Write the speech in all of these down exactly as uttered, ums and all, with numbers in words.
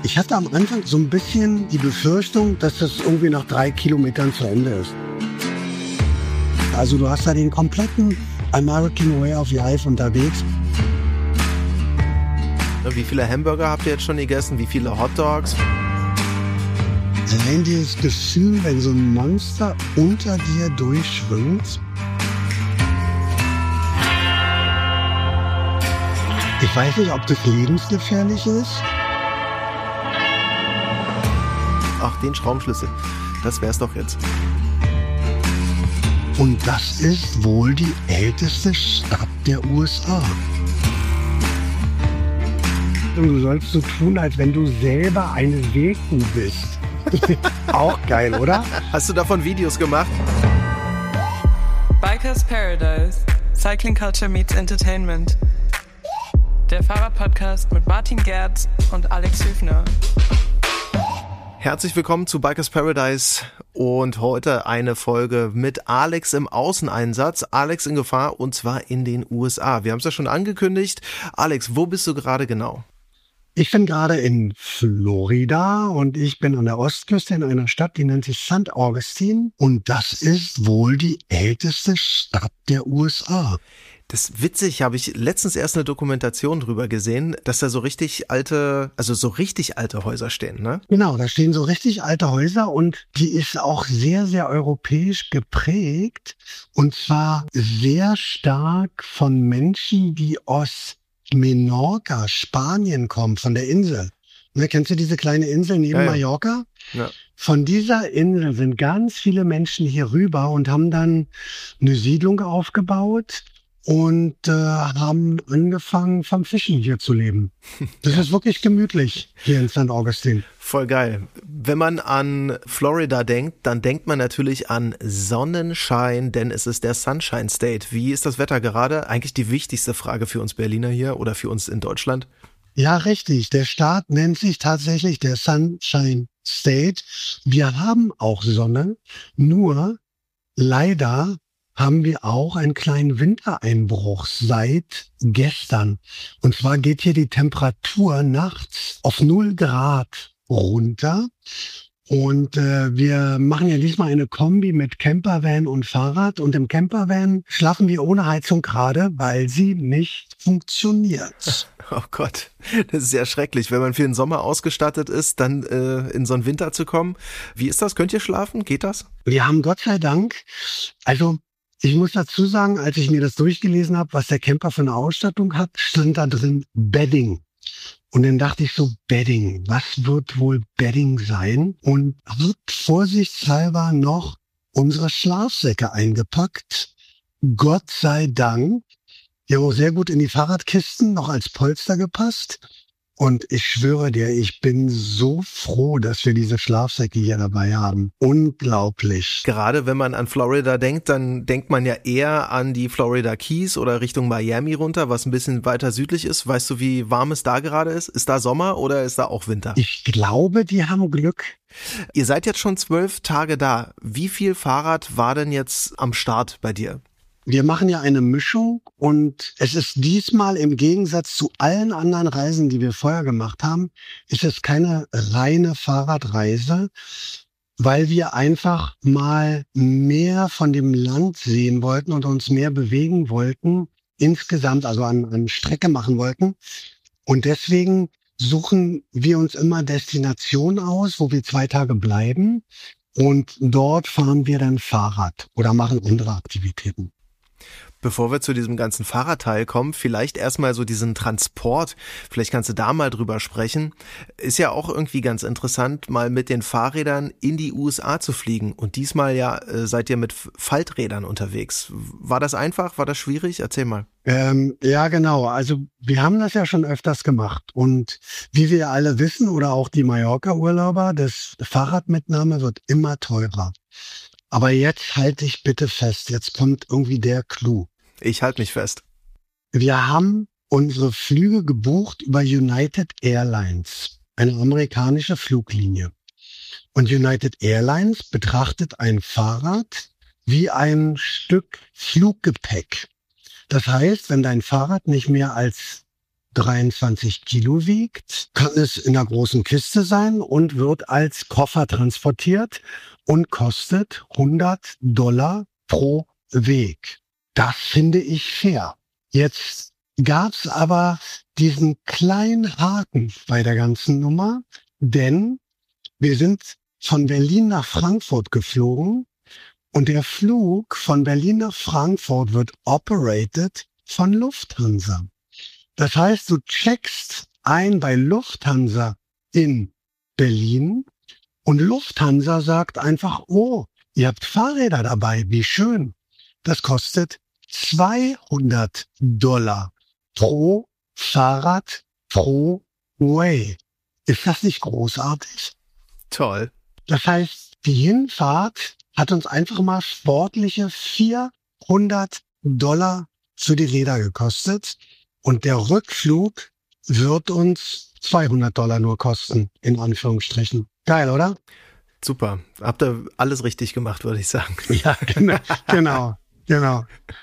Ich hatte am Anfang so ein bisschen die Befürchtung, dass das irgendwie nach drei Kilometern zu Ende ist. Also du hast da den kompletten American Way of Life unterwegs. Wie viele Hamburger habt ihr jetzt schon gegessen? Wie viele Hotdogs? Allein dieses Gefühl, wenn so ein Monster unter dir durchschwimmt. Ich weiß nicht, ob das lebensgefährlich ist. Ach, den Schraubenschlüssel. Das wär's doch jetzt. Und das ist wohl die älteste Stadt der U S A. Und du sollst so tun, als wenn du selber eine Seekuh bist. Auch geil, oder? Hast du davon Videos gemacht? Bikers Paradise. Cycling Culture meets Entertainment. Der Fahrradpodcast mit Martin Gerz und Alex Hüfner. Herzlich willkommen zu Bikers Paradise und heute eine Folge mit Alex im Außeneinsatz. Alex in Gefahr und zwar in den U S A. Wir haben es ja schon angekündigt. Alex, wo bist du gerade genau? Ich bin gerade in Florida und ich bin an der Ostküste in einer Stadt, die nennt sich Sankt Augustine. Und das ist wohl die älteste Stadt der U S A. Das ist witzig, habe ich letztens erst eine Dokumentation drüber gesehen, dass da so richtig alte, also so richtig alte Häuser stehen, ne? Genau, da stehen so richtig alte Häuser und die ist auch sehr, sehr europäisch geprägt. Und zwar sehr stark von Menschen, die aus Menorca, Spanien kommen, von der Insel. Ne, kennst du diese kleine Insel neben ja, ja. Mallorca? Ja. Von dieser Insel sind ganz viele Menschen hier rüber und haben dann eine Siedlung aufgebaut und äh, haben angefangen, vom Fischen hier zu leben. Das ja. ist wirklich gemütlich hier in Sankt Augustine. Voll geil. Wenn man an Florida denkt, dann denkt man natürlich an Sonnenschein, denn es ist der Sunshine State. Wie ist das Wetter gerade? Eigentlich die wichtigste Frage für uns Berliner hier oder für uns in Deutschland. Ja, richtig. Der Staat nennt sich tatsächlich der Sunshine State. Wir haben auch Sonne, nur leider haben wir auch einen kleinen Wintereinbruch seit gestern. Und zwar geht hier die Temperatur nachts auf null Grad runter. Und äh, wir machen ja diesmal eine Kombi mit Campervan und Fahrrad. Und im Campervan schlafen wir ohne Heizung gerade, weil sie nicht funktioniert. Oh Gott, das ist sehr schrecklich, wenn man für den Sommer ausgestattet ist, dann äh, in so einen Winter zu kommen. Wie ist das? Könnt ihr schlafen? Geht das? Wir haben Gott sei Dank, also ich muss dazu sagen, als ich mir das durchgelesen habe, was der Camper für eine Ausstattung hat, stand da drin Bedding. Und dann dachte ich so, Bedding, was wird wohl Bedding sein? Und habe vorsichtshalber noch unsere Schlafsäcke eingepackt. Gott sei Dank. Die haben auch sehr gut in die Fahrradkisten noch als Polster gepasst. Und ich schwöre dir, ich bin so froh, dass wir diese Schlafsäcke hier dabei haben. Unglaublich. Gerade wenn man an Florida denkt, dann denkt man ja eher an die Florida Keys oder Richtung Miami runter, was ein bisschen weiter südlich ist. Weißt du, wie warm es da gerade ist? Ist da Sommer oder ist da auch Winter? Ich glaube, die haben Glück. Ihr seid jetzt schon zwölf Tage da. Wie viel Fahrrad war denn jetzt am Start bei dir? Wir machen ja eine Mischung und es ist diesmal im Gegensatz zu allen anderen Reisen, die wir vorher gemacht haben, ist es keine reine Fahrradreise, weil wir einfach mal mehr von dem Land sehen wollten und uns mehr bewegen wollten, insgesamt also an, an Strecke machen wollten. Und deswegen suchen wir uns immer Destinationen aus, wo wir zwei Tage bleiben und dort fahren wir dann Fahrrad oder machen andere Aktivitäten. Bevor wir zu diesem ganzen Fahrradteil kommen, vielleicht erstmal so diesen Transport. Vielleicht kannst du da mal drüber sprechen. Ist ja auch irgendwie ganz interessant, mal mit den Fahrrädern in die U S A zu fliegen. Und diesmal ja äh, seid ihr mit Falträdern unterwegs. War das einfach? War das schwierig? Erzähl mal. Ähm, ja, genau. Also wir haben das ja schon öfters gemacht. Und wie wir alle wissen oder auch die Mallorca-Urlauber, das Fahrradmitnahme wird immer teurer. Aber jetzt halte ich bitte fest, jetzt kommt irgendwie der Clou. Ich halte mich fest. Wir haben unsere Flüge gebucht über United Airlines, eine amerikanische Fluglinie. Und United Airlines betrachtet ein Fahrrad wie ein Stück Fluggepäck. Das heißt, wenn dein Fahrrad nicht mehr als dreiundzwanzig Kilo wiegt, kann es in einer großen Kiste sein und wird als Koffer transportiert und kostet hundert Dollar pro Weg. Das finde ich fair. Jetzt gab's aber diesen kleinen Haken bei der ganzen Nummer, denn wir sind von Berlin nach Frankfurt geflogen und der Flug von Berlin nach Frankfurt wird operated von Lufthansa. Das heißt, du checkst ein bei Lufthansa in Berlin und Lufthansa sagt einfach, oh, ihr habt Fahrräder dabei, wie schön. Das kostet zweihundert Dollar pro Fahrrad pro Way. Ist das nicht großartig? Toll. Das heißt, die Hinfahrt hat uns einfach mal sportliche vierhundert Dollar für die Räder gekostet. Und der Rückflug wird uns zweihundert Dollar nur kosten, in Anführungsstrichen. Geil, oder? Super. Habt ihr alles richtig gemacht, würde ich sagen. Ja, genau, genau, genau.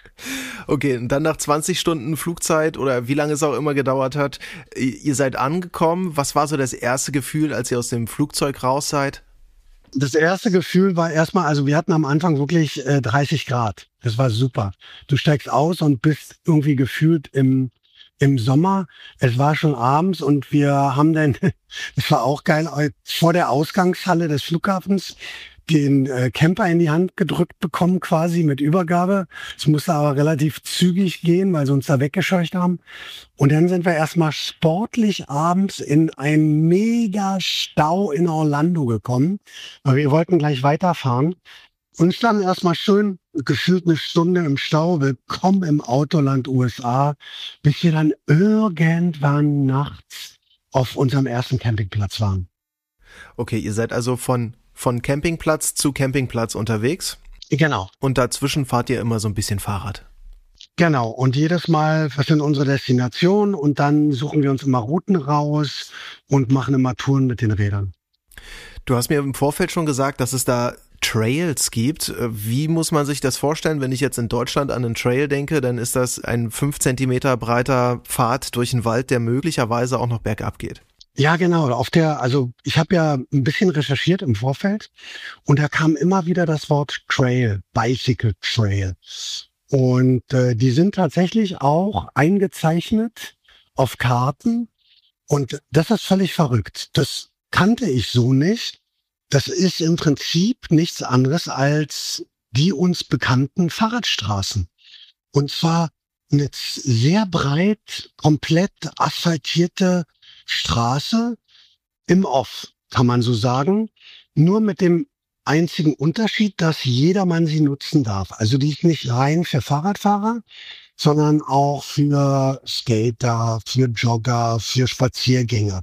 Okay, und dann nach zwanzig Stunden Flugzeit oder wie lange es auch immer gedauert hat, ihr seid angekommen. Was war so das erste Gefühl, als ihr aus dem Flugzeug raus seid? Das erste Gefühl war erstmal, also wir hatten am Anfang wirklich äh, dreißig Grad. Das war super. Du steigst aus und bist irgendwie gefühlt im im Sommer. Es war schon abends und wir haben dann, das war auch geil, vor der Ausgangshalle des Flughafens den äh, Camper in die Hand gedrückt bekommen quasi mit Übergabe. Es musste aber relativ zügig gehen, weil sie uns da weggescheucht haben. Und dann sind wir erstmal sportlich abends in einen mega Stau in Orlando gekommen, weil wir wollten gleich weiterfahren. Und standen erstmal schön gefühlt eine Stunde im Stau, willkommen im Autoland U S A, bis wir dann irgendwann nachts auf unserem ersten Campingplatz waren. Okay, ihr seid also von von Campingplatz zu Campingplatz unterwegs? Genau. Und dazwischen fahrt ihr immer so ein bisschen Fahrrad? Genau. Und jedes Mal, was sind unsere Destinationen? Und dann suchen wir uns immer Routen raus und machen immer Touren mit den Rädern. Du hast mir im Vorfeld schon gesagt, dass es da Trails gibt. Wie muss man sich das vorstellen? Wenn ich jetzt in Deutschland an einen Trail denke, dann ist das ein fünf Zentimeter breiter Pfad durch den Wald, der möglicherweise auch noch bergab geht. Ja, genau. Auf der, also ich habe ja ein bisschen recherchiert im Vorfeld und da kam immer wieder das Wort Trail, Bicycle Trail. Und äh, die sind tatsächlich auch eingezeichnet auf Karten und das ist völlig verrückt. Das kannte ich so nicht. Das ist im Prinzip nichts anderes als die uns bekannten Fahrradstraßen. Und zwar eine sehr breit, komplett asphaltierte Straße im Off, kann man so sagen. Nur mit dem einzigen Unterschied, dass jedermann sie nutzen darf. Also die ist nicht rein für Fahrradfahrer, sondern auch für Skater, für Jogger, für Spaziergänger.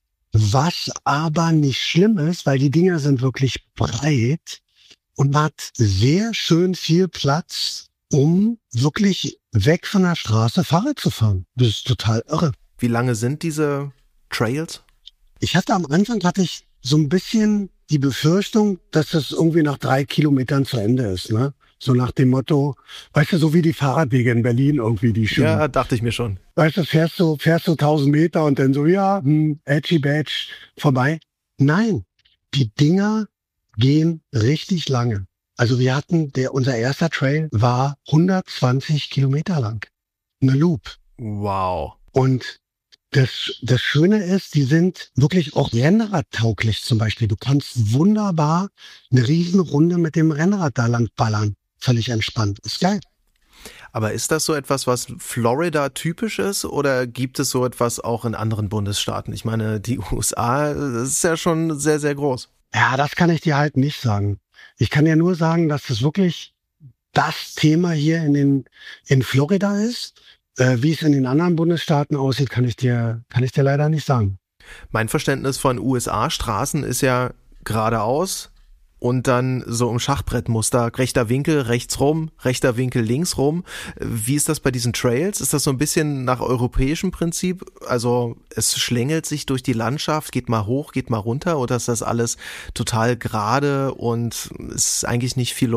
Was aber nicht schlimm ist, weil die Dinger sind wirklich breit und man hat sehr schön viel Platz, um wirklich weg von der Straße Fahrrad zu fahren. Das ist total irre. Wie lange sind diese Trails? Ich hatte am Anfang hatte ich so ein bisschen die Befürchtung, dass das irgendwie nach drei Kilometern zu Ende ist, ne? So nach dem Motto, weißt du, so wie die Fahrradwege in Berlin irgendwie, die schön. Ja, dachte ich mir schon. Weißt du, fährst du, fährst du tausend Meter und dann so, ja, hm, edgy badge, vorbei. Nein, die Dinger gehen richtig lange. Also wir hatten, der, unser erster Trail war hundertzwanzig Kilometer lang. Eine Loop. Wow. Und das, das Schöne ist, die sind wirklich auch rennradtauglich zum Beispiel. Du kannst wunderbar eine Riesenrunde mit dem Rennrad da lang ballern. Völlig entspannt. Ist geil. Aber ist das so etwas, was Florida typisch ist oder gibt es so etwas auch in anderen Bundesstaaten? Ich meine, die U S A, das ist ja schon sehr, sehr groß. Ja, das kann ich dir halt nicht sagen. Ich kann dir nur sagen, dass das wirklich das Thema hier in den in Florida ist. Äh, wie es in den anderen Bundesstaaten aussieht, kann ich dir kann ich dir leider nicht sagen. Mein Verständnis von U S A-Straßen ist ja geradeaus und dann so im Schachbrettmuster, rechter Winkel rechts rum, rechter Winkel links rum. Wie ist das bei diesen Trails? Ist das so ein bisschen nach europäischem Prinzip? Also es schlängelt sich durch die Landschaft, geht mal hoch, geht mal runter oder ist das alles total gerade und ist eigentlich nicht viel los?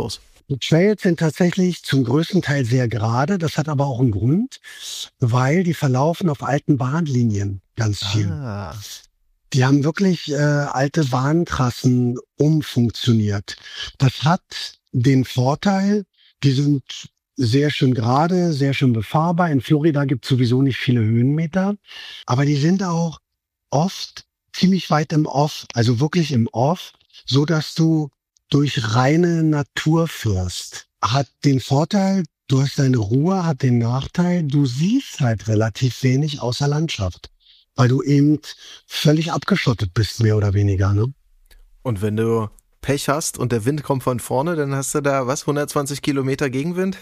Die Trails sind tatsächlich zum größten Teil sehr gerade. Das hat aber auch einen Grund, weil die verlaufen auf alten Bahnlinien ganz viel. Ah. Die haben wirklich äh, alte Bahntrassen umfunktioniert. Das hat den Vorteil, die sind sehr schön gerade, sehr schön befahrbar. In Florida gibt es sowieso nicht viele Höhenmeter, aber die sind auch oft ziemlich weit im Off, also wirklich im Off, so dass du durch reine Natur fährst. Hat den Vorteil, du hast deine Ruhe, hat den Nachteil, du siehst halt relativ wenig außer Landschaft, weil du eben völlig abgeschottet bist, mehr oder weniger, ne? Und wenn du Pech hast und der Wind kommt von vorne, dann hast du da, was, hundertzwanzig Kilometer Gegenwind?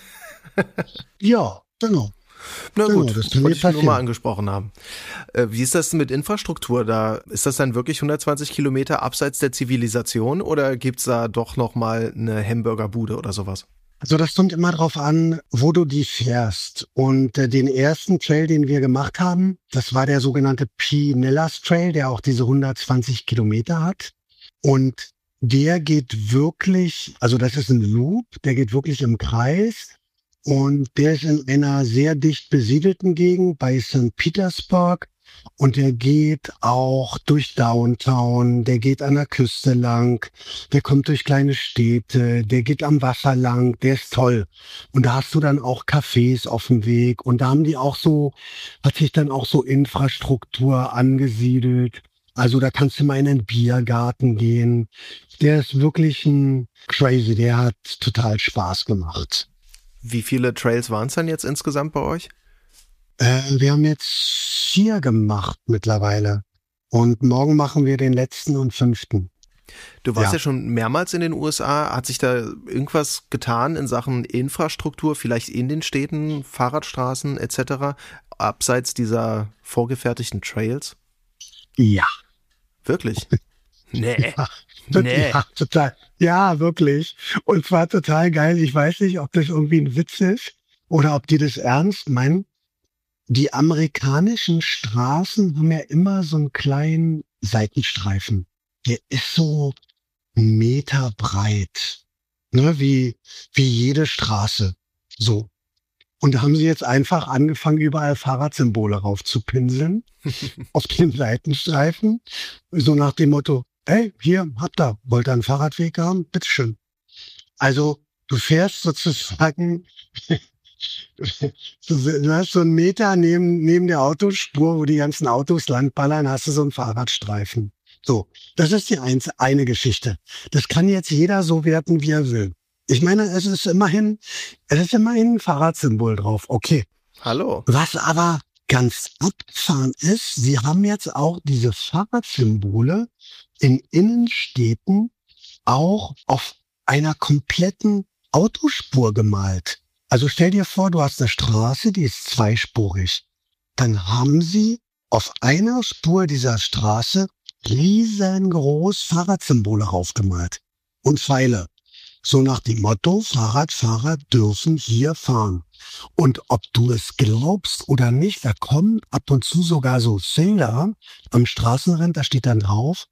Ja, genau. Na Genau, gut, das das kann wollte mir ich nur mal passieren. angesprochen haben. Äh, wie ist das denn mit Infrastruktur da? Ist das dann wirklich hundertzwanzig Kilometer abseits der Zivilisation oder gibt's da doch nochmal eine Hamburgerbude oder sowas? Also das kommt immer drauf an, wo du die fährst. Und äh, den ersten Trail, den wir gemacht haben, das war der sogenannte Pinellas Trail, der auch diese hundertzwanzig Kilometer hat. Und der geht wirklich, also das ist ein Loop, der geht wirklich im Kreis. Und der ist in einer sehr dicht besiedelten Gegend bei Sankt Petersburg. Und der geht auch durch Downtown, der geht an der Küste lang, der kommt durch kleine Städte, der geht am Wasser lang, der ist toll. Und da hast du dann auch Cafés auf dem Weg und da haben die auch so, hat sich dann auch so Infrastruktur angesiedelt. Also da kannst du mal in den Biergarten gehen. Der ist wirklich ein crazy, der hat total Spaß gemacht. Wie viele Trails waren es dann jetzt insgesamt bei euch? Äh, wir haben jetzt vier gemacht mittlerweile. Und morgen machen wir den letzten und fünften. Du warst ja. Ja. schon mehrmals in den U S A. Hat sich da irgendwas getan in Sachen Infrastruktur, vielleicht in den Städten, Fahrradstraßen et cetera, abseits dieser vorgefertigten Trails? Ja. Wirklich? Nee. Ja, Nee. ja, total. Ja, wirklich. Und zwar total geil. Ich weiß nicht, ob das irgendwie ein Witz ist oder ob die das ernst meinen. Die amerikanischen Straßen haben ja immer so einen kleinen Seitenstreifen. Der ist so einen Meter breit. Ne, wie, wie jede Straße. So. Und da haben sie jetzt einfach angefangen, überall Fahrradsymbole raufzupinseln. Auf den Seitenstreifen. So nach dem Motto, hey, hier, habt ihr, wollt ihr einen Fahrradweg haben? Bitteschön. Also, du fährst sozusagen, du hast so einen Meter neben, neben der Autospur, wo die ganzen Autos langballern, hast du so einen Fahrradstreifen. So, das ist die eins, eine Geschichte. Das kann jetzt jeder so werten, wie er will. Ich meine, es ist immerhin, es ist immerhin ein Fahrradsymbol drauf. Okay. Hallo. Was aber ganz abgefahren ist, sie haben jetzt auch diese Fahrradsymbole in Innenstädten auch auf einer kompletten Autospur gemalt. Also stell dir vor, du hast eine Straße, die ist zweispurig. Dann haben sie auf einer Spur dieser Straße riesengroß Fahrradsymbole raufgemalt und Pfeile. So nach dem Motto, Fahrradfahrer dürfen hier fahren. Und ob du es glaubst oder nicht, da kommen ab und zu sogar so Schilder am Straßenrand, da steht dann drauf,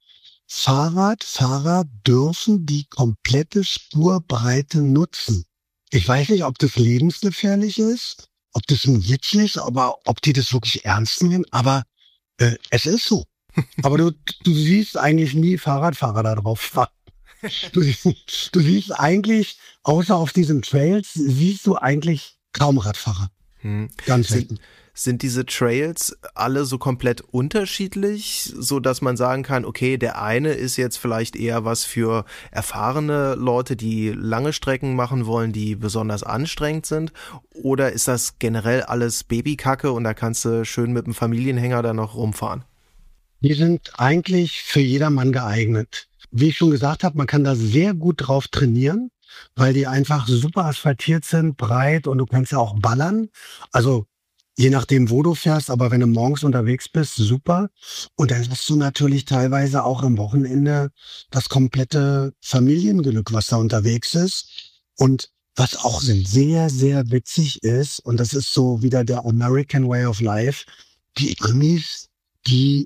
Fahrradfahrer dürfen die komplette Spurbreite nutzen. Ich weiß nicht, ob das lebensgefährlich ist, ob das ein Witz ist, aber ob die das wirklich ernst nehmen, aber äh, es ist so. Aber du, du siehst eigentlich nie Fahrradfahrer da drauf fahren. Du, du siehst eigentlich, außer auf diesen Trails, siehst du eigentlich kaum Radfahrer. Hm. Ganz sind, selten. sind diese Trails alle so komplett unterschiedlich, so dass man sagen kann, okay, der eine ist jetzt vielleicht eher was für erfahrene Leute, die lange Strecken machen wollen, die besonders anstrengend sind? Oder ist das generell alles Babykacke und da kannst du schön mit dem Familienhänger da noch rumfahren? Die sind eigentlich für jedermann geeignet. Wie ich schon gesagt habe, man kann da sehr gut drauf trainieren, weil die einfach super asphaltiert sind, breit und du kannst ja auch ballern. Also je nachdem, wo du fährst, aber wenn du morgens unterwegs bist, super. Und dann hast du natürlich teilweise auch am Wochenende das komplette Familienglück, was da unterwegs ist. Und was auch sehr, sehr witzig ist, und das ist so wieder der American Way of Life, die Amis, die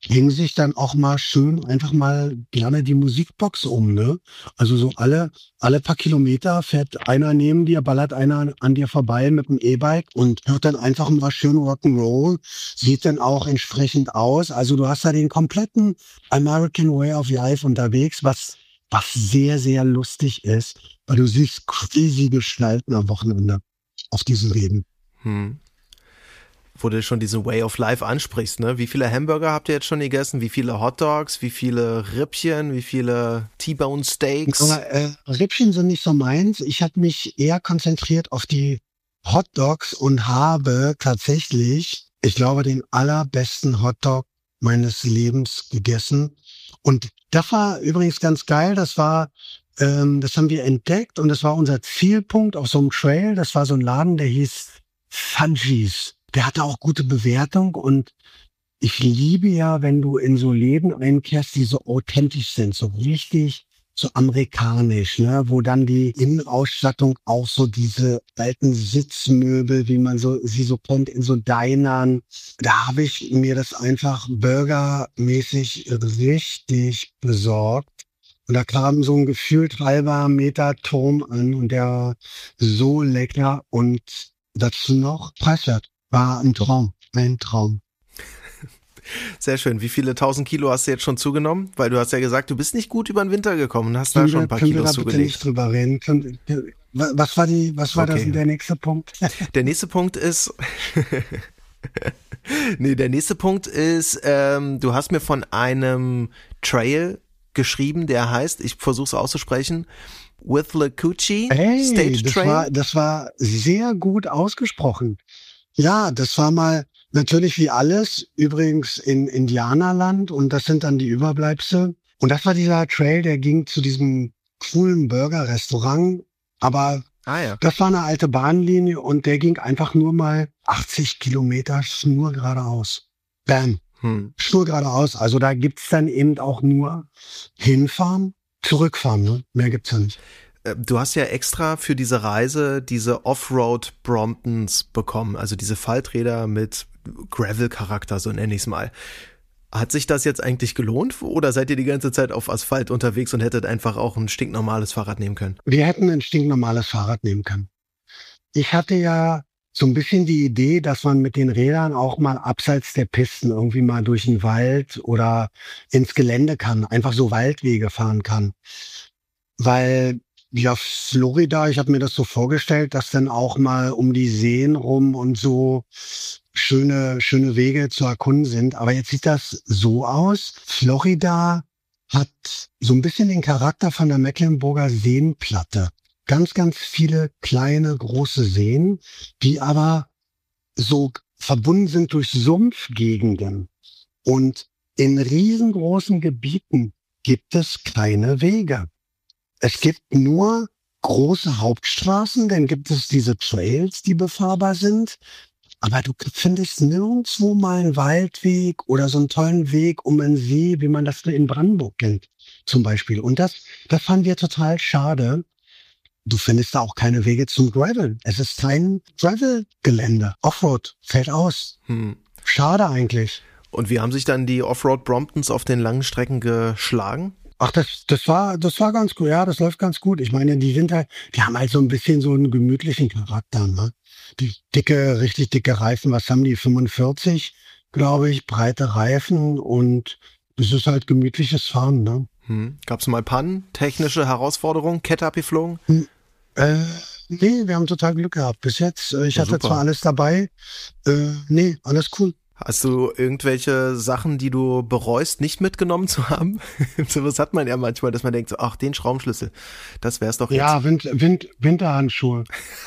hängen sich dann auch mal schön einfach mal gerne die Musikbox um, ne? Also so alle, alle paar Kilometer fährt einer neben dir, ballert einer an dir vorbei mit dem E-Bike und hört dann einfach mal schön Rock'n'Roll, sieht dann auch entsprechend aus. Also du hast da den kompletten American Way of Life unterwegs, was, was sehr, sehr lustig ist, weil du siehst crazy Gestalten am Wochenende auf diesen Reden. Hm. Wo du schon diesen Way of Life ansprichst, ne? Wie viele Hamburger habt ihr jetzt schon gegessen? Wie viele Hotdogs? Wie viele Rippchen? Wie viele T-Bone Steaks? Aber, äh, Rippchen sind nicht so meins. Ich habe mich eher konzentriert auf die Hotdogs und habe tatsächlich, ich glaube, den allerbesten Hotdog meines Lebens gegessen. Und das war übrigens ganz geil. Das war, ähm, das haben wir entdeckt und das war unser Zielpunkt auf so einem Trail. Das war so ein Laden, der hieß Fungies. Der hatte auch gute Bewertung und ich liebe ja, wenn du in so Läden einkehrst, die so authentisch sind, so richtig so amerikanisch, ne, wo dann die Innenausstattung auch so diese alten Sitzmöbel, wie man so sie so kennt, in so Dinern. Da habe ich mir das einfach burgermäßig richtig besorgt. Und da kam so ein gefühlt halber Meter Turm an und der war so lecker und dazu noch preiswert. War ein Traum, ein Traum. Sehr schön. Wie viele tausend Kilo hast du jetzt schon zugenommen? Weil du hast ja gesagt, du bist nicht gut über den Winter gekommen und hast da schon ein paar Kilos zugelegt. Können wir da bitte nicht drüber reden? Können, was war die, was war okay. das der nächste Punkt? Der nächste Punkt ist, nee, der nächste Punkt ist, ähm, du hast mir von einem Trail geschrieben, der heißt, ich versuche es auszusprechen, Withlacoochee hey, State das Trail. War, das war sehr gut ausgesprochen. Ja, das war mal natürlich wie alles, übrigens in Indianerland und das sind dann die Überbleibsel. Und das war dieser Trail, der ging zu diesem coolen Burger-Restaurant, aber ah, ja. Das war eine alte Bahnlinie und der ging einfach nur mal achtzig Kilometer Schnur geradeaus. Bam. Hm. Schnur geradeaus. Also da gibt's dann eben auch nur hinfahren, zurückfahren, ne? Mehr gibt's ja nicht. Du hast ja extra für diese Reise diese Offroad Bromptons bekommen, also diese Falträder mit Gravel-Charakter, so nenne ich es mal. Hat sich das jetzt eigentlich gelohnt oder seid ihr die ganze Zeit auf Asphalt unterwegs und hättet einfach auch ein stinknormales Fahrrad nehmen können? Wir hätten ein stinknormales Fahrrad nehmen können. Ich hatte ja so ein bisschen die Idee, dass man mit den Rädern auch mal abseits der Pisten irgendwie mal durch den Wald oder ins Gelände kann, einfach so Waldwege fahren kann. Weil ja, Florida, ich habe mir das so vorgestellt, dass dann auch mal um die Seen rum und so schöne, schöne Wege zu erkunden sind. Aber jetzt sieht das so aus. Florida hat so ein bisschen den Charakter von der Mecklenburger Seenplatte. Ganz, ganz viele kleine, große Seen, die aber so verbunden sind durch Sumpfgegenden. Und in riesengroßen Gebieten gibt es keine Wege. Es gibt nur große Hauptstraßen, dann gibt es diese Trails, die befahrbar sind. Aber du findest nirgendwo mal einen Waldweg oder so einen tollen Weg um einen See, wie man das in Brandenburg kennt, zum Beispiel. Und das, das fanden wir total schade. Du findest da auch keine Wege zum Gravel. Es ist kein Gravel-Gelände. Offroad fällt aus. Hm. Schade eigentlich. Und wie haben sich dann die Offroad Bromptons auf den langen Strecken geschlagen? Ach, das, das war, das war ganz gut. Ja, das läuft ganz gut. Ich meine, die sind halt, die haben halt so ein bisschen so einen gemütlichen Charakter, ne? Die dicke, richtig dicke Reifen, was haben die? fünfundvierzig, glaube ich, breite Reifen und es ist halt gemütliches Fahren, ne? Hm. Gab's mal Pannen, technische Herausforderungen, Kette abgeflogen? Hm. Äh, nee, wir haben total Glück gehabt. Bis jetzt, ich ja, hatte super. Zwar alles dabei, äh, nee, alles cool. Hast du irgendwelche Sachen, die du bereust, nicht mitgenommen zu haben? So was hat man ja manchmal, dass man denkt, so, ach, den Schraubenschlüssel, das wär's doch jetzt. Ja, Wind, Wind, Winterhandschuhe.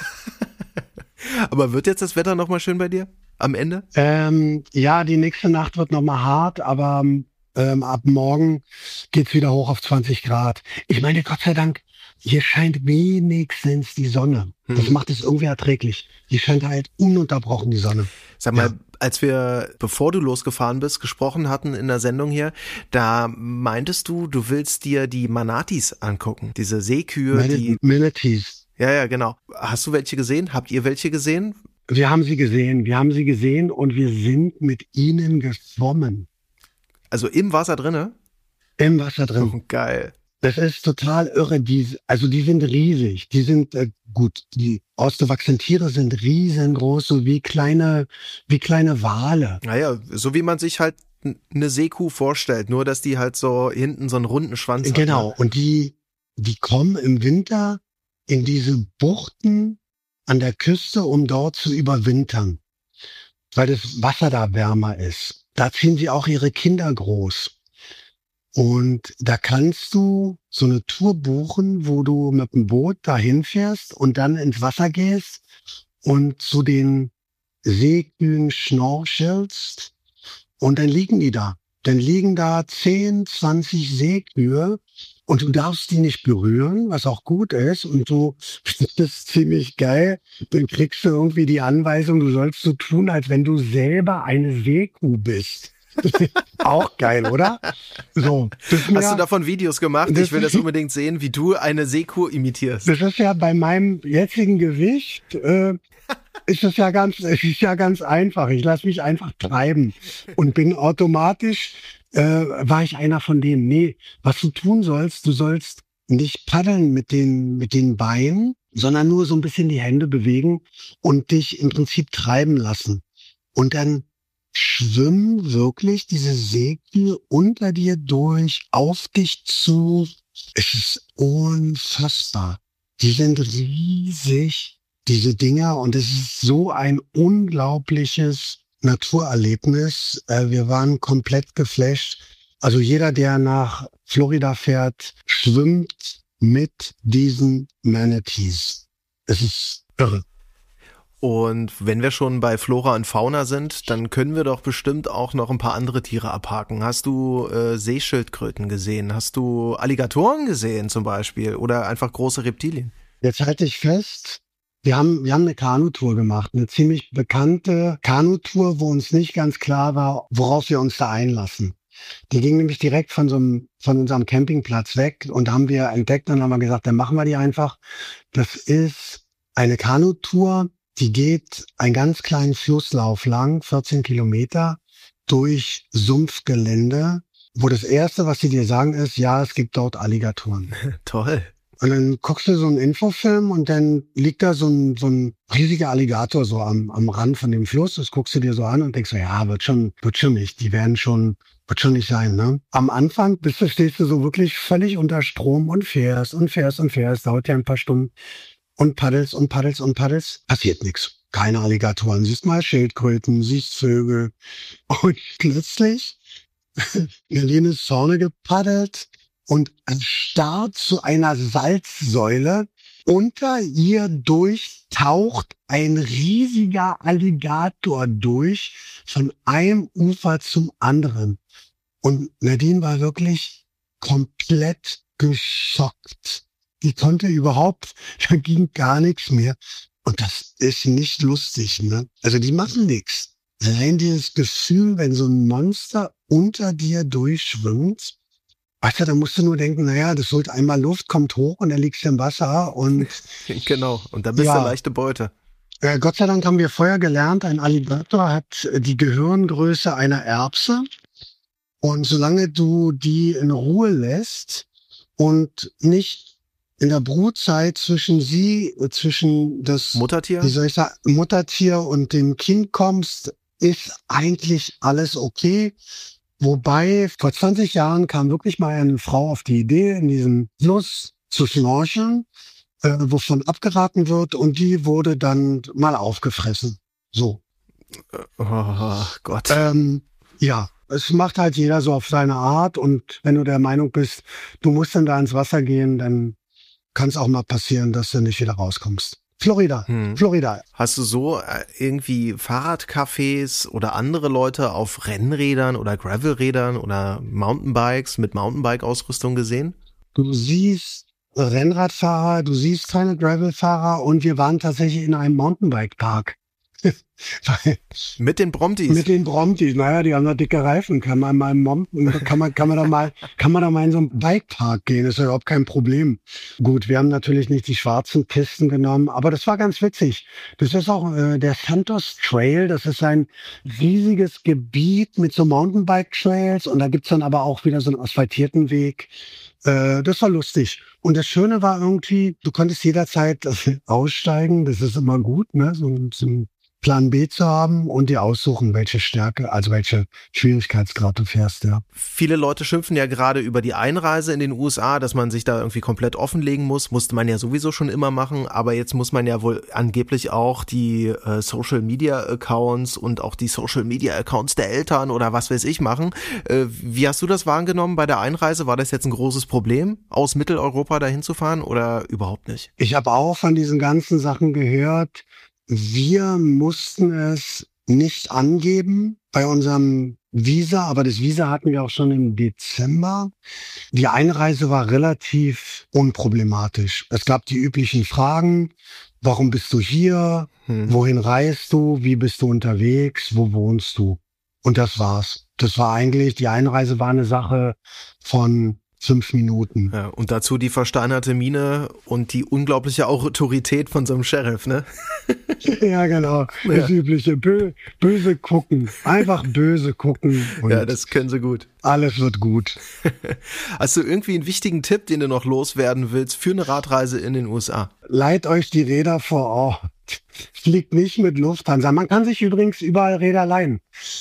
Aber wird jetzt das Wetter nochmal schön bei dir am Ende? Ähm, ja, die nächste Nacht wird nochmal hart, aber ähm, ab morgen geht's wieder hoch auf zwanzig Grad. Ich meine, Gott sei Dank, hier scheint wenigstens die Sonne. Hm. Das macht es irgendwie erträglich. Hier scheint halt ununterbrochen die Sonne. Sag mal, ja. Als wir, bevor du losgefahren bist, gesprochen hatten in der Sendung hier, da meintest du, du willst dir die Manatis angucken. Diese Seekühe, Man- die... Manatees. Ja, ja, genau. Hast du welche gesehen? Habt ihr welche gesehen? Wir haben sie gesehen. Wir haben sie gesehen und wir sind mit ihnen geschwommen. Also im Wasser drinne? Im Wasser drin. Oh, geil. Das ist total irre. Die, also die sind riesig. Die sind äh, gut. Die ausgewachsenen Tiere sind riesengroß, so wie kleine, wie kleine Wale. Naja, so wie man sich halt eine Seekuh vorstellt, nur dass die halt so hinten so einen runden Schwanz hat. Genau. Und die, die kommen im Winter in diese Buchten an der Küste, um dort zu überwintern, weil das Wasser da wärmer ist. Da ziehen sie auch ihre Kinder groß. Und da kannst du so eine Tour buchen, wo du mit dem Boot dahin fährst und dann ins Wasser gehst und zu den Seekühen schnorchelst und dann liegen die da. Dann liegen da zehn, zwanzig Seekühe und du darfst die nicht berühren, was auch gut ist. Und du, das ist ziemlich geil. Dann kriegst du irgendwie die Anweisung, du sollst so tun, als wenn du selber eine Seekuh bist. Auch geil, oder? So. Hast ja, du davon Videos gemacht? Ich will das unbedingt sehen, wie du eine Seekuh imitierst. Das ist ja bei meinem jetzigen Gewicht, äh, ist das ja ganz, es ist ja ganz einfach. Ich lasse mich einfach treiben und bin automatisch, äh, war ich einer von denen. Nee, was du tun sollst, du sollst nicht paddeln mit den, mit den Beinen, sondern nur so ein bisschen die Hände bewegen und dich im Prinzip treiben lassen. Und dann schwimmen wirklich diese Seekühe unter dir durch, auf dich zu. Es ist unfassbar. Die sind riesig, diese Dinger, und es ist so ein unglaubliches Naturerlebnis. Äh, wir waren komplett geflasht. Also jeder, der nach Florida fährt, schwimmt mit diesen Manatees. Es ist irre. Und wenn wir schon bei Flora und Fauna sind, dann können wir doch bestimmt auch noch ein paar andere Tiere abhaken. Hast du äh, Seeschildkröten gesehen? Hast du Alligatoren gesehen zum Beispiel? Oder einfach große Reptilien? Jetzt halte ich fest, wir haben, wir haben eine Kanutour gemacht, eine ziemlich bekannte Kanutour, wo uns nicht ganz klar war, worauf wir uns da einlassen. Die ging nämlich direkt von so einem, von unserem Campingplatz weg und haben wir entdeckt und haben wir gesagt, dann machen wir die einfach. Das ist eine Kanutour. Die geht einen ganz kleinen Flusslauf lang, vierzehn Kilometer, durch Sumpfgelände, wo das Erste, was sie dir sagen, ist, ja, es gibt dort Alligatoren. Toll. Und dann guckst du so einen Infofilm und dann liegt da so ein, so ein riesiger Alligator so am, am Rand von dem Fluss. Das guckst du dir so an und denkst so, ja, wird schon, wird schon nicht. Die werden schon, wird schon nicht sein, ne? Am Anfang bist du, stehst du so wirklich völlig unter Strom und fährst und fährst und fährst. Dauert ja ein paar Stunden. Und paddelst und paddelst und paddelst, passiert nichts. Keine Alligatoren. Siehst mal Schildkröten, siehst Vögel. Und plötzlich, Nadine ist vorne gepaddelt und erstarrt zu einer Salzsäule. Unter ihr durch taucht ein riesiger Alligator durch, von einem Ufer zum anderen. Und Nadine war wirklich komplett geschockt. Die konnte überhaupt, da ging gar nichts mehr. Und das ist nicht lustig, ne? Also die machen nichts. Allein dieses Gefühl, wenn so ein Monster unter dir durchschwimmt, weißt du, da musst du nur denken, naja, das holt einmal Luft, kommt hoch und dann liegst du im Wasser und... Genau, und dann bist ja, du leichte Beute. Äh, Gott sei Dank haben wir vorher gelernt, ein Alligator hat die Gehirngröße einer Erbse. Und solange du die in Ruhe lässt und nicht in der Brutzeit zwischen sie, zwischen das Muttertier, wie soll ich sagen, Muttertier und dem Kind kommst, ist eigentlich alles okay. Wobei, vor zwanzig Jahren kam wirklich mal eine Frau auf die Idee, in diesem Fluss zu schnorcheln, äh, wovon abgeraten wird, und die wurde dann mal aufgefressen. So. Oh Gott. Ähm, ja. Es macht halt jeder so auf seine Art, und wenn du der Meinung bist, du musst dann da ins Wasser gehen, dann kann es auch mal passieren, dass du nicht wieder rauskommst. Florida, hm. Florida. Hast du so irgendwie Fahrradcafés oder andere Leute auf Rennrädern oder Gravelrädern oder Mountainbikes mit Mountainbike-Ausrüstung gesehen? Du siehst Rennradfahrer, du siehst keine Gravelfahrer, und wir waren tatsächlich in einem Mountainbike-Park. Mit den Bromptis? Mit den Bromptis, naja, die haben noch dicke Reifen. Kann man mal, Mom, kann man, kann man da mal, kann man da mal in so einen Bikepark gehen, ist ja überhaupt kein Problem. Gut, wir haben natürlich nicht die schwarzen Kisten genommen, aber das war ganz witzig. Das ist auch äh, der Santos Trail, das ist ein riesiges Gebiet mit so Mountainbike-Trails und da gibt's dann aber auch wieder so einen asphaltierten Weg. Äh, das war lustig. Und das Schöne war irgendwie, du konntest jederzeit aussteigen, das ist immer gut, ne, so, so ein Plan B zu haben und dir aussuchen, welche Stärke, also welche Schwierigkeitsgrad du fährst, ja. Viele Leute schimpfen ja gerade über die Einreise in den U S A, dass man sich da irgendwie komplett offenlegen muss. Musste man ja sowieso schon immer machen, aber jetzt muss man ja wohl angeblich auch die äh, Social-Media-Accounts und auch die Social-Media-Accounts der Eltern oder was weiß ich machen. Äh, wie hast du das wahrgenommen bei der Einreise? War das jetzt ein großes Problem, aus Mitteleuropa dahin zu fahren oder überhaupt nicht? Ich habe auch von diesen ganzen Sachen gehört. Wir mussten es nicht angeben bei unserem Visa, aber das Visa hatten wir auch schon im Dezember. Die Einreise war relativ unproblematisch. Es gab die üblichen Fragen. Warum bist du hier? Hm. Wohin reist du? Wie bist du unterwegs? Wo wohnst du? Und das war's. Das war eigentlich, die Einreise war eine Sache von fünf Minuten. Ja, und dazu die versteinerte Miene und die unglaubliche Autorität von so einem Sheriff, ne? Ja, genau. Ja. Das übliche Bö- böse gucken. Einfach böse gucken. Und ja, das können sie gut. Alles wird gut. Hast du irgendwie einen wichtigen Tipp, den du noch loswerden willst für eine Radreise in den U S A? Leiht euch die Räder vor Ort. Fliegt nicht mit Lufthansa. Man kann sich übrigens überall Räder leihen.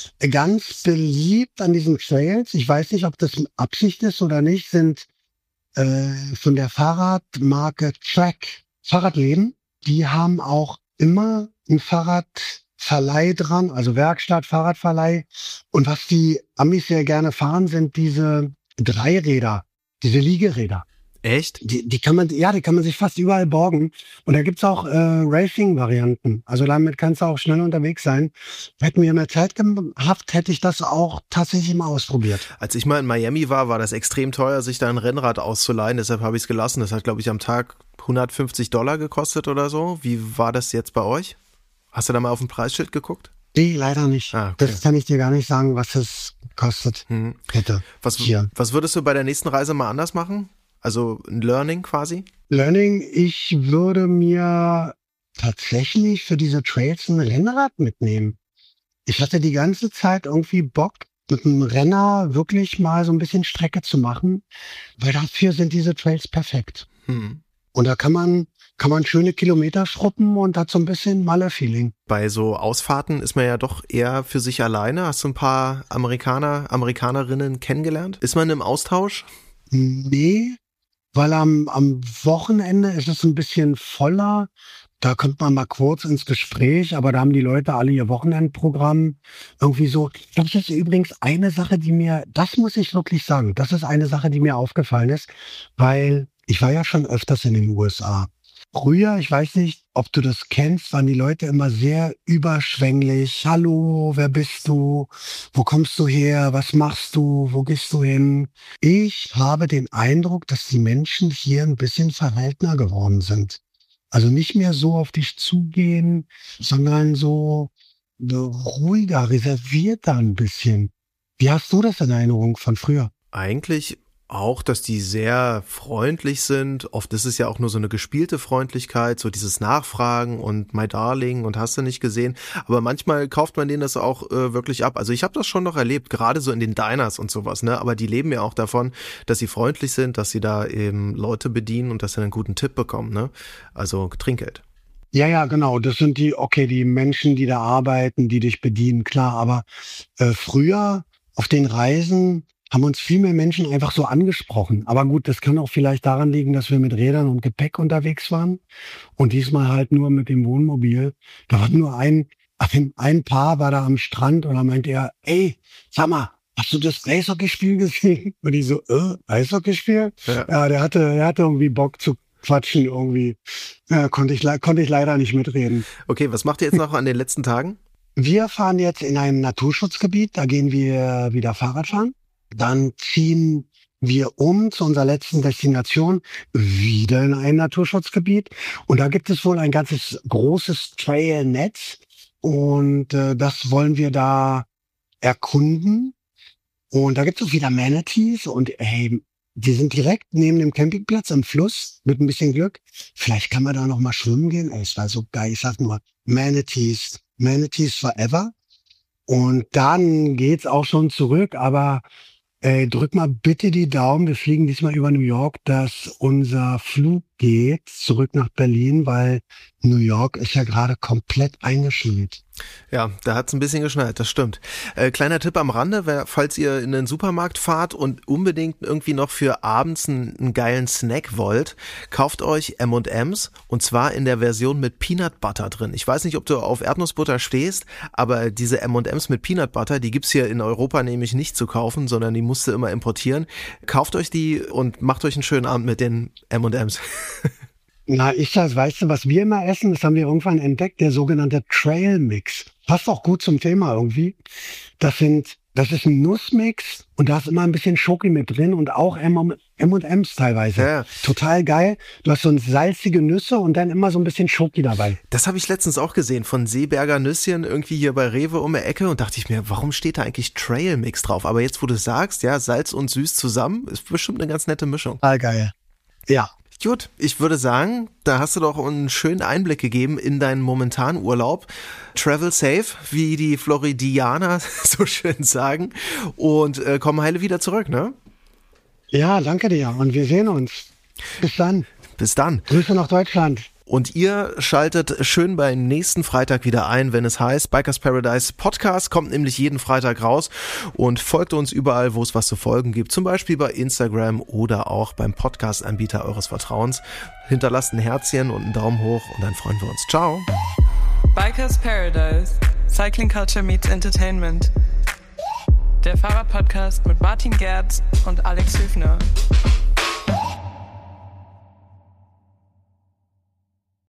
Ganz beliebt an diesen Trails, ich weiß nicht, ob das Absicht ist oder nicht, sind äh, von der Fahrradmarke Track Fahrradläden. Die haben auch immer ein Fahrradverleih dran, also Werkstatt, Fahrradverleih. Und was die Amis sehr gerne fahren, sind diese Dreiräder, diese Liegeräder. Echt? Die, die kann man, ja, die kann man sich fast überall borgen. Und da gibt's auch äh, Racing-Varianten. Also damit kannst du auch schnell unterwegs sein. Hätten wir mehr Zeit gehabt, hätte ich das auch tatsächlich mal ausprobiert. Als ich mal in Miami war, war das extrem teuer, sich da ein Rennrad auszuleihen. Deshalb habe ich es gelassen. Das hat, glaube ich, am Tag hundertfünfzig Dollar gekostet oder so. Wie war das jetzt bei euch? Hast du da mal auf ein Preisschild geguckt? Nee, leider nicht. Ah, okay. Das kann ich dir gar nicht sagen, was es kostet Hm. hätte. Was, Hier. was würdest du bei der nächsten Reise mal anders machen? Also ein Learning quasi? Learning, ich würde mir tatsächlich für diese Trails ein Rennrad mitnehmen. Ich hatte die ganze Zeit irgendwie Bock, mit einem Renner wirklich mal so ein bisschen Strecke zu machen, weil dafür sind diese Trails perfekt. Hm. Und da kann man, kann man schöne Kilometer schruppen und hat so ein bisschen Malle-Feeling. Bei so Ausfahrten ist man ja doch eher für sich alleine. Hast du ein paar Amerikaner, Amerikanerinnen kennengelernt? Ist man im Austausch? Nee, weil am, am Wochenende ist es ein bisschen voller. Da kommt man mal kurz ins Gespräch, aber da haben die Leute alle ihr Wochenendprogramm irgendwie so. Das ist übrigens eine Sache, die mir, das muss ich wirklich sagen, das ist eine Sache, die mir aufgefallen ist, weil ich war ja schon öfters in den U S A. Früher, ich weiß nicht, ob du das kennst, waren die Leute immer sehr überschwänglich. Hallo, wer bist du? Wo kommst du her? Was machst du? Wo gehst du hin? Ich habe den Eindruck, dass die Menschen hier ein bisschen verhaltener geworden sind. Also nicht mehr so auf dich zugehen, sondern so ruhiger, reservierter ein bisschen. Wie hast du das in Erinnerung von früher? Eigentlich auch, dass die sehr freundlich sind. Oft ist es ja auch nur so eine gespielte Freundlichkeit, so dieses Nachfragen und my darling und hast du nicht gesehen. Aber manchmal kauft man denen das auch äh, wirklich ab. Also ich habe das schon noch erlebt, gerade so in den Diners und sowas, ne? Aber die leben ja auch davon, dass sie freundlich sind, dass sie da eben Leute bedienen und dass sie einen guten Tipp bekommen, ne? Also Trinkgeld. Ja, ja, genau. Das sind die, okay, die Menschen, die da arbeiten, die dich bedienen, klar. Aber äh, früher auf den Reisen haben uns viel mehr Menschen einfach so angesprochen. Aber gut, das kann auch vielleicht daran liegen, dass wir mit Rädern und Gepäck unterwegs waren. Und diesmal halt nur mit dem Wohnmobil. Da war nur ein, ein, ein Paar war da am Strand und da meinte er, ey, sag mal, hast du das Eishockeyspiel gesehen? Und ich so, äh, Eishockeyspiel? Ja, ja der hatte, der hatte irgendwie Bock zu quatschen irgendwie. Ja, konnte ich, konnte ich leider nicht mitreden. Okay, was macht ihr jetzt noch an den letzten Tagen? Wir fahren jetzt in ein Naturschutzgebiet. Da gehen wir wieder Fahrrad fahren. Dann ziehen wir um zu unserer letzten Destination wieder in ein Naturschutzgebiet. Und da gibt es wohl ein ganzes großes Trailnetz. Und äh, das wollen wir da erkunden. Und da gibt es auch wieder Manatees und hey, die sind direkt neben dem Campingplatz am Fluss, mit ein bisschen Glück. Vielleicht kann man da noch mal schwimmen gehen. Ey, es war so geil. Ich sag nur, Manatees, Manatees forever. Und dann geht's auch schon zurück, aber ey, drück mal bitte die Daumen. Wir fliegen diesmal über New York, dass unser Flug geht zurück nach Berlin, weil New York ist ja gerade komplett eingeschneit. Ja, da hat's ein bisschen geschneit, das stimmt. Äh, kleiner Tipp am Rande, wer, falls ihr in den Supermarkt fahrt und unbedingt irgendwie noch für abends einen, einen geilen Snack wollt, kauft euch M und M's und zwar in der Version mit Peanut Butter drin. Ich weiß nicht, ob du auf Erdnussbutter stehst, aber diese M und M's mit Peanut Butter, die gibt's hier in Europa nämlich nicht zu kaufen, sondern die musst du immer importieren. Kauft euch die und macht euch einen schönen Abend mit den M und M's. Na, ich das, weißt du, was wir immer essen, das haben wir irgendwann entdeckt, der sogenannte Trail Mix. Passt auch gut zum Thema irgendwie. Das sind, das ist ein Nussmix und da ist immer ein bisschen Schoki mit drin und auch M und M's teilweise. Ja. Total geil. Du hast so ein salzige Nüsse und dann immer so ein bisschen Schoki dabei. Das habe ich letztens auch gesehen von Seeberger Nüsschen irgendwie hier bei Rewe um die Ecke und dachte ich mir, warum steht da eigentlich Trail Mix drauf? Aber jetzt, wo du sagst, ja, Salz und Süß zusammen, ist bestimmt eine ganz nette Mischung. Total geil. Ja. Gut, ich würde sagen, da hast du doch einen schönen Einblick gegeben in deinen momentanen Urlaub. Travel safe, wie die Floridianer so schön sagen. Und äh, komm heile wieder zurück, ne? Ja, danke dir. Und wir sehen uns. Bis dann. Bis dann. Grüße nach Deutschland. Und ihr schaltet schön beim nächsten Freitag wieder ein, wenn es heißt Bikers Paradise Podcast, kommt nämlich jeden Freitag raus und folgt uns überall, wo es was zu folgen gibt, zum Beispiel bei Instagram oder auch beim Podcast-Anbieter eures Vertrauens. Hinterlasst ein Herzchen und einen Daumen hoch und dann freuen wir uns. Ciao. Bikers Paradise. Cycling Culture meets Entertainment. Der Fahrer-Podcast mit Martin Gerz und Alex Hüfner.